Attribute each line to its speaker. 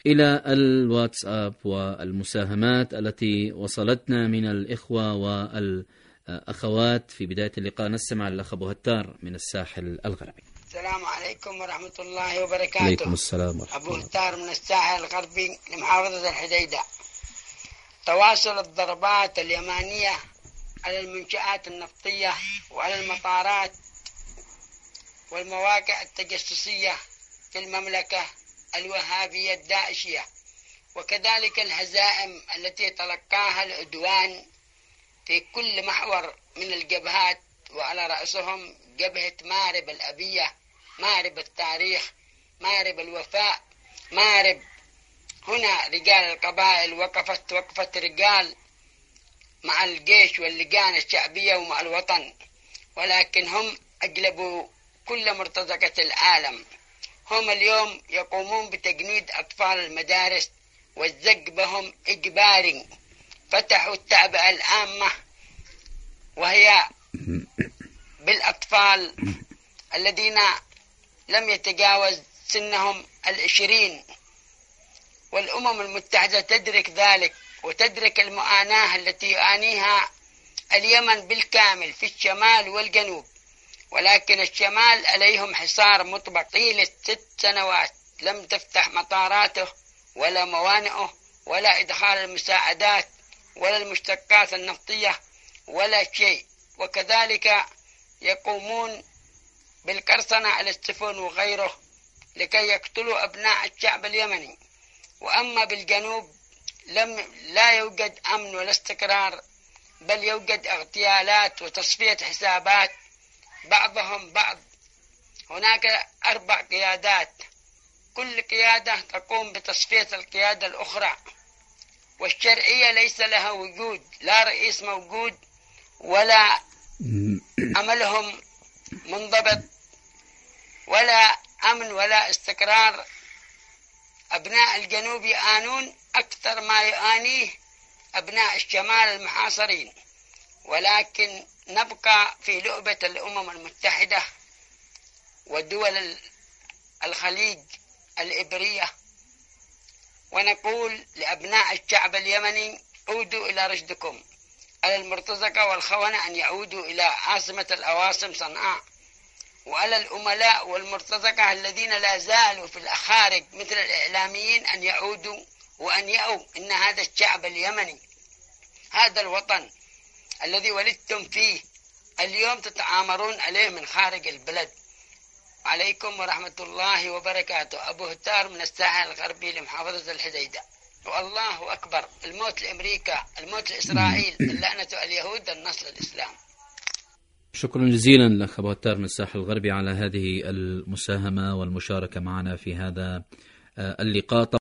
Speaker 1: إلى الواتساب والمساهمات التي وصلتنا من الإخوة والأخوات. في بداية اللقاء نستمع للأخ أبو هتار من الساحل الغربي.
Speaker 2: السلام عليكم ورحمة الله وبركاته.
Speaker 1: عليكم السلام ورحمة الله.
Speaker 2: أبو هتار من الساحل الغربي لمحافظة الحديدة. تواصل الضربات اليمانية على المنشآت النفطية وعلى المطارات والمواقع التجسسية في المملكة الوهابية الداعشية، وكذلك الهزائم التي تلقاها العدوان في كل محور من الجبهات، وعلى رأسهم جبهة مارب الأبية، مارب التاريخ، مارب الوفاء، مارب. هنا رجال القبائل وقفت وقفة رجال مع الجيش واللجان الشعبية ومع الوطن، ولكن هم أجلبوا كل مرتزقة العالم. هم اليوم يقومون بتجنيد أطفال المدارس والزق بهم إجباري. فتحوا التعبئة العامة وهي بالأطفال الذين لم يتجاوز سنهم 20، والأمم المتحدة تدرك ذلك وتدرك المعاناة التي يعانيها اليمن بالكامل في الشمال والجنوب، ولكن الشمال عليهم حصار مطبق طيلة 6 سنوات، لم تفتح مطاراته ولا موانئه ولا إدخال المساعدات ولا المشتقات النفطية ولا شيء. وكذلك يقومون بالقرصنة على السفن وغيره لكي يقتلوا أبناء الشعب اليمني. وأما بالجنوب لا يوجد أمن ولا استقرار، بل يوجد اغتيالات وتصفية حسابات بعضهم بعض. هناك 4 قيادات، كل قيادة تقوم بتصفية القيادة الأخرى، والشرعية ليس لها وجود، لا رئيس موجود ولا عملهم منضبط ولا أمن ولا استقرار. أبناء الجنوب يعانون أكثر ما يعانيه أبناء الشمال المحاصرين، ولكن نبقى في لعبة الأمم المتحدة ودول الخليج الإبرية، ونقول لأبناء الشعب اليمني عودوا إلى رشدكم، على المرتزقة والخونة أن يعودوا إلى عاصمة العواصم صنعاء، وعلى الأملاء والمرتزقة الذين لا زالوا في الخارج مثل الإعلاميين أن يعودوا وأن يأوا إن هذا الشعب اليمني، هذا الوطن الذي ولدتم فيه، اليوم تتآمرون عليه من خارج البلد. عليكم ورحمة الله وبركاته. أبو هتار من الساحل الغربي لمحافظة الحديدة. والله أكبر. الموت لأمريكا، الموت لإسرائيل، اللعنة اليهود، النصر الإسلام.
Speaker 1: شكرا جزيلا لك أبو هتار من الساحل الغربي على هذه المساهمة والمشاركة معنا في هذا اللقاء.